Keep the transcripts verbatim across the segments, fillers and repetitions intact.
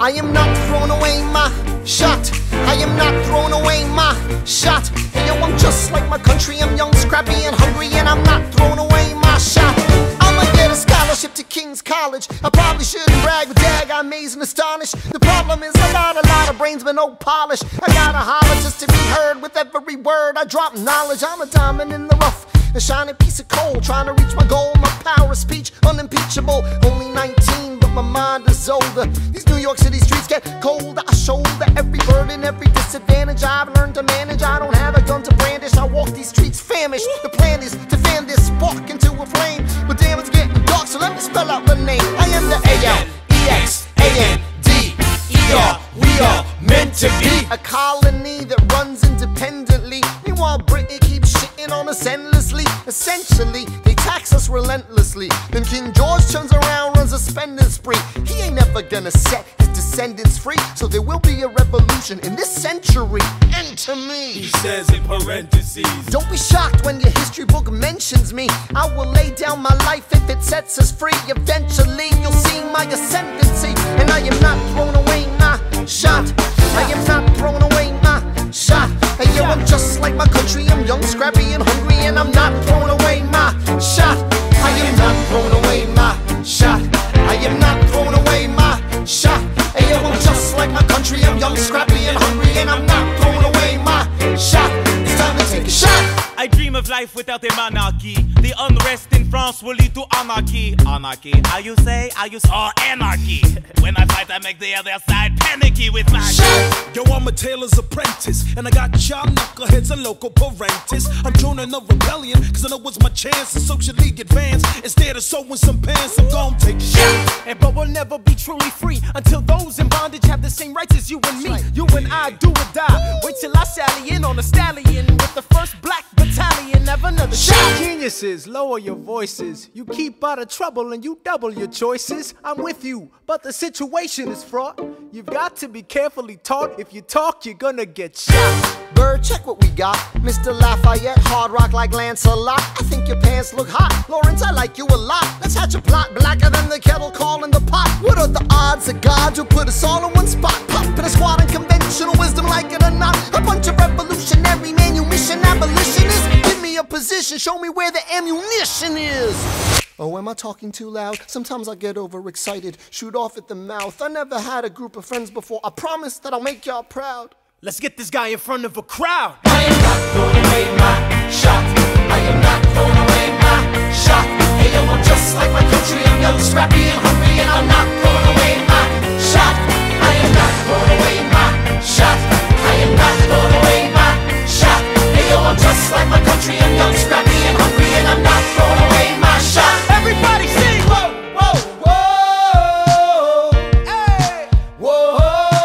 I am not throwing away my shot. I am not throwing away my shot. Hey yo, I'm just like my country. I'm young, scrappy, and hungry, and I'm not throwing away my shot. I'ma get a scholarship to King's College. I probably shouldn't brag, but dag, I'm amazed and astonished. The problem is I got a lot of brains but no polish. I gotta holler just to be heard. With every word I drop knowledge. I'm a diamond in the rough, a shining piece of coal, trying to reach my goal. My power of speech unimpeachable. Only nineteen, but my mind is older. These New York City streets get colder. I shoulder every burden, every disadvantage I've learned to manage. I don't have a gun to brandish. I walk these streets famished. The plan is to fan this spark into a flame, but damn, it's getting dark, so let me spell out the name. I am the A L E X A N D E R. We are meant to be a colony that runs independently. Meanwhile, Britain keeps shitting on us endlessly. Essentially, they tax us relentlessly. Then King George turns around, runs a spending spree. He ain't never gonna set his descendants free, so there will be a revolution in this century. Enter me, he says in parentheses. Don't be shocked when your history book mentions me. I will lay down my life if it sets us free. Eventually, you'll see my ascendancy, and I am not throwing away my shot. I am not throwing away my shot. Hey yo, I'm just like my country. I'm young, scrappy, and hungry, and I'm not throwing away my shot. I am not throwing away my shot. I am not throwing away my shot. Hey yo, I'm just like my country. I'm young, scrappy, and hungry, and I'm not throwing away my shot. It's time to take a shot. I dream of life without a monarchy. The unrest in France will lead to anarchy. Anarchy, how you say? How you say? Or anarchy. When I fight, I make the other side panicky with my shit. Yo, I'm a tailor's apprentice, and I got y'all knuckleheads and local parentis. I'm joining a rebellion, cause I know it's my chance to socially advance. Instead of sewing some pants, I'm gon' take a shot. And but we'll never be truly free until those in bondage have the same rights as you and me. You and I do or die. Wait till I sally in on a stallion with the first black battalion. Have another shot. Geniuses, lower your voices. You keep out of trouble and you double your choices. I'm with you, but the situation is fraught. You've got to be carefully taught. If you talk, you're gonna get shot. Bird, check what we got. Mister Lafayette, hard rock like Lancelot. I think your pants look hot. Lawrence, I like you a lot. Let's hatch a plot blacker than the kettle calling the pot. What are the odds of God who put us all in one spot? Pop in a squad and conventional wisdom, like it or not. A bunch of revolutionary manumission abolitionists. Give me a position, show me where the ammunition is. Oh, am I talking too loud? Sometimes I get overexcited, shoot off at the mouth. I never had a group of friends before. I promise that I'll make y'all proud. Let's get this guy in front of a crowd. I am not throwing away my shot. I am not throwing away my shot. Hey yo, I'm just like my country. I'm young, scrappy, and hungry, and I'm not throwing away my shot. I am not throwing away my shot. I am not throwing away my shot. Hey yo, I'm just like my country. I'm young, scrappy, and hungry, and I'm not throwing away my shot. Everybody sing! Whoa, whoa, whoa, hey, whoa.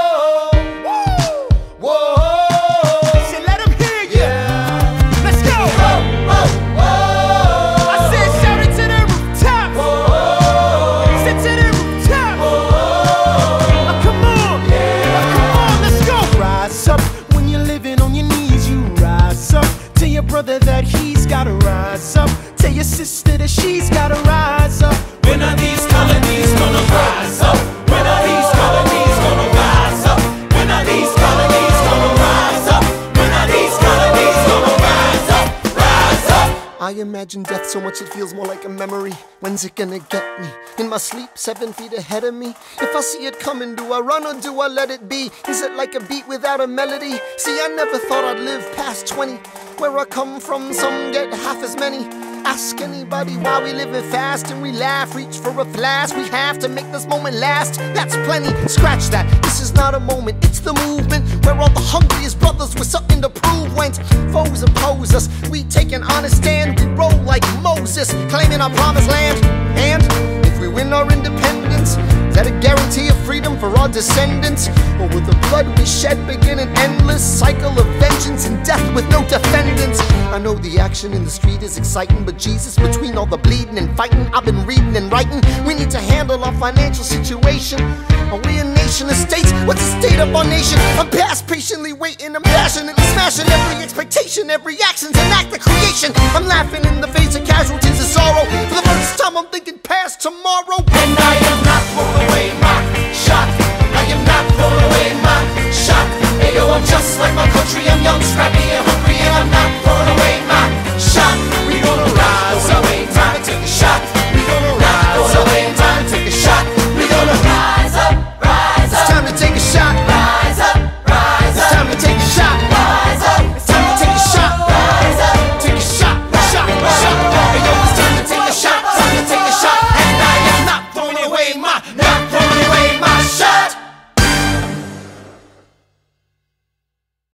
Brother that he's gotta rise up. Tell your sister that she's gotta rise up. When are these colonies gonna rise up? When are these colonies gonna rise up? When are these colonies gonna rise up? When are these colonies gonna rise up? Rise up. I imagine death so much it feels more like a memory. When's it gonna get me? In my sleep, seven feet ahead of me. If I see it coming, do I run or do I let it be? Is it like a beat without a melody? See, I never thought I'd live past twenty. Where I come from, some get half as many. Ask anybody why we living fast and we laugh, reach for a flask. We have to make this moment last, that's plenty. Scratch that, this is not a moment, it's the movement. Where all the hungriest brothers with something to prove went. Foes oppose us, we take an honest stand. We roll like Moses, claiming our promised land. And if we win our independence, is that a guarantee of freedom for our descendants? Or will the blood we shed begin an endless cycle of vengeance and death with no defendants? I know the action in the street is exciting, but Jesus, between all the bleeding and fighting I've been reading and writing, we need to handle our financial situation. Are we a nation of states? What's the state of our nation? I'm past patiently waiting, I'm passionately smashing every expectation, every action's an act of creation. I'm laughing in the face of casualties of sorrow. For the first time I'm thinking past tomorrow. And I am not throwing away my